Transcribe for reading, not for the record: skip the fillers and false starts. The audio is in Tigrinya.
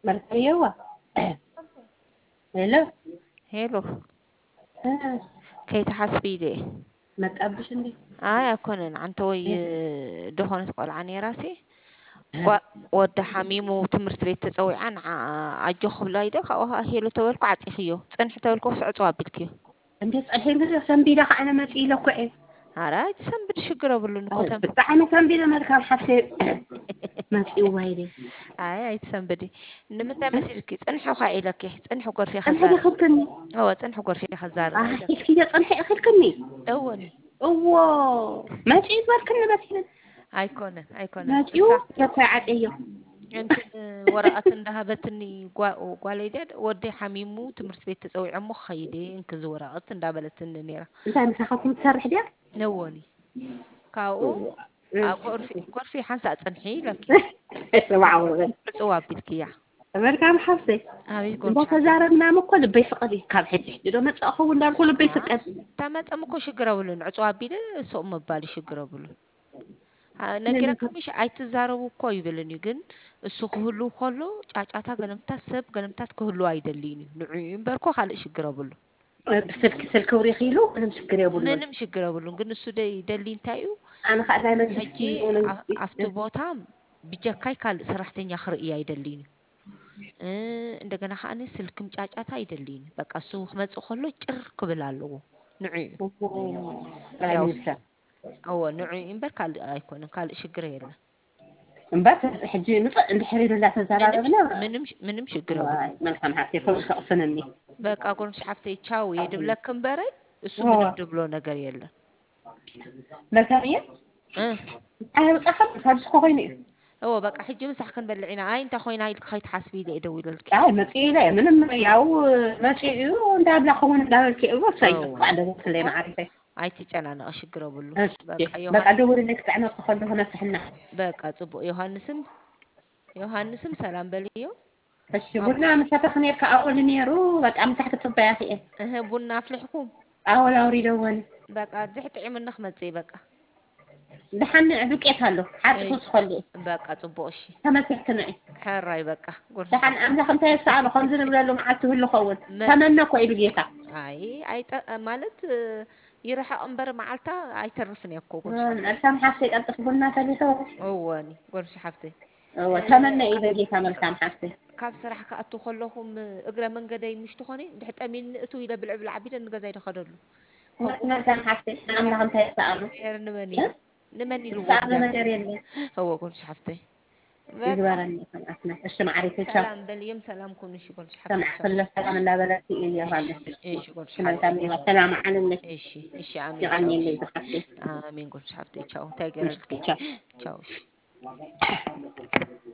مرحبا. هلا. هيلو. آه. كي تحسبي لي؟ ما تقبش اني. كونن عن توي دهون تقول عني راسي آه. وده حميمو تمرت بيت تسوي عن عجوخ بلايدة خاوها هيلو تولكو عتيخيو تنح تولكو سعطوا بالكيو عندي الحين كذا سنبي لك أنا ما تقيل كويس. هراي تسم بدشجرة بلون كتم بس أنا سنبي لما كان حفلة ما تقيل وايد. هاي تسم بدي إنما تمسي لك تنحو خايلك تنحو قر في أنا هذا خزار خلكني. هو تنحو قر في خزار نايدا إيش كذا أنا خلكني. أوني أوه ما تقيل ما كنا بس. هاي كونن ما تقيل لا ساعات أيه. أنت ورقة ذهبتني قواليداد ودي حميمو تمرت بيت تسوي عمو خيدي إنك ورقة دابلتني نيرة أنت مسحكم تسرح ده. نووني كاو غرفي حنسة تنحي لكن سمعوا. صواب بالكيا مركب حفلة. هاي قرب بس شحفتي زارنا مكل بيسقدي كان حتى يدو ما تأخذ ولا كل بيسقدي. تمت أمكو شجرة عصواب بيد سو مبالي شجرة نجرا كمش አይትዛረቡ እኮ ይብልኒ ግን እሱ ክህሉ ከሎ ጫጫታ ገለምታት ሰብ ገለምታት ክህሉ አይደልኝ ንዑ እምበርኮ ካልእ ሽግር ኣብሉ ስልክ ወሪኺሉ ምንም ሽግር የብሉን ምንም ሽግር ኣብሉን ግን እሱ ደሊ እንታይ እዩ ኣነ ከዓ ናይ መንግስቲ ሕጂ ኣብቲ ቦታ ብጀካይ ካልእ ሰራሕተኛ ክርኢ ኣይደልይን እንደገና ከዓኒ ስልክም ጫጫታ አይደልይን በቃ እሱ ክመፅእ ከሎ ጭር ክብል ኣለዎ ንዑ ያው هو نوعي إمبر قال أيكون قال شجرة يلا እምበር ሕጂ ንፅእ እንድሕር ኢሉ እንዳተዘራረብና ምንም ሽግር ኣብሉ መልካም ሓፍቴ ከ ከቕስነኒ በቃ ጎንሽ ሓፍተይ ቻው የድብለክ እምበረይ እሱ ምንም ድብሎ ነገር የለን መልካም እየ ኣነ ብፃኸም ካብዝኮ ኮይኑ እዩ هو በቃ ሕጂ ምሳሕ ክንበልዕ ኢና ኣይ እንታይ ኮይና ኢልክ ከይትሓስቢ ኢለ እየ ደው ኢለልኪ ኣይ መፅኡ ኢለ ምንም ያው መፅኡ እዩ እንዳብላ ከውን እንዳበልኪ እዩ ወሳይ ባዕደ ስለይ ማዓሪፈይ ኣይትጨናነቕ ሽግር ኣብሉ በቃ ደውልልኝ ክትዕነቕ ከለኹ ነስሕና በቃ ፅቡቅ ዮሃንስም ሰላም በልዮ እሺ ቡና መሳተኽ ነርካ ኣቁል ነይሩ በቃ ምሳሕ ክትፅበያ ክእየ ቡና ኣፍሊሕኩም ኣወል ኣውሪደወኒ በቃ ድሕ ጥዒምና ክመፅእ በቃ دحن ዱቄት ኣሎ ሓርኩ ዝኸል በቃ ፅቡቅ እሺ ተመሰክነ ሕራይ በቃ دحن ኣምላኽ እንታይ ይሰኣሉ ከምዚ ንብለሉ መዓልቲ ህሉ ኸውን ተመነኮ ኢሉ ጌታ ኣይ ማለት ይረሓቕ እምበር መዓልታ ኣይተርፍን እኮ መልካም ሓፍተይ ቀልጥፍ ቡና ተሊቶ እወኒ ጎርሽ ሓፍተይ ተመነ ኢሉ ጌታ መልካም ሓፍተይ ካብ ስራሕ ከኣቱ ከለኹም እግረ መንገደይ ምሽቲ ኾነ ድሕጠሚን እቱ ኢለ ብልዕብል ዓቢለ ንገዛ ይደኸደሉ መልካም ሓፍተይ ኣምላኽ እንታይ ይሰኣሉ ንመን ኢልዎ ነገር የለን هو ጎርሽ ሓፍተይ ይግበረኒ ከማስና እሺ ማዕሪፈ ሰላም በልየም ሰላም ኩኑ እሺ ጎርሽ ሓፍተይ ሰማዕ ኩለ ሰላም እንዳበለቲ ኢልያ ማለት እሺ ጎርሽ ሓፍተይ ሰላም ዓለምክ እሺ አሜን አሜን ጎርሽ ሓፍተይ ቻው ታይገረልኪ ቻው እሺ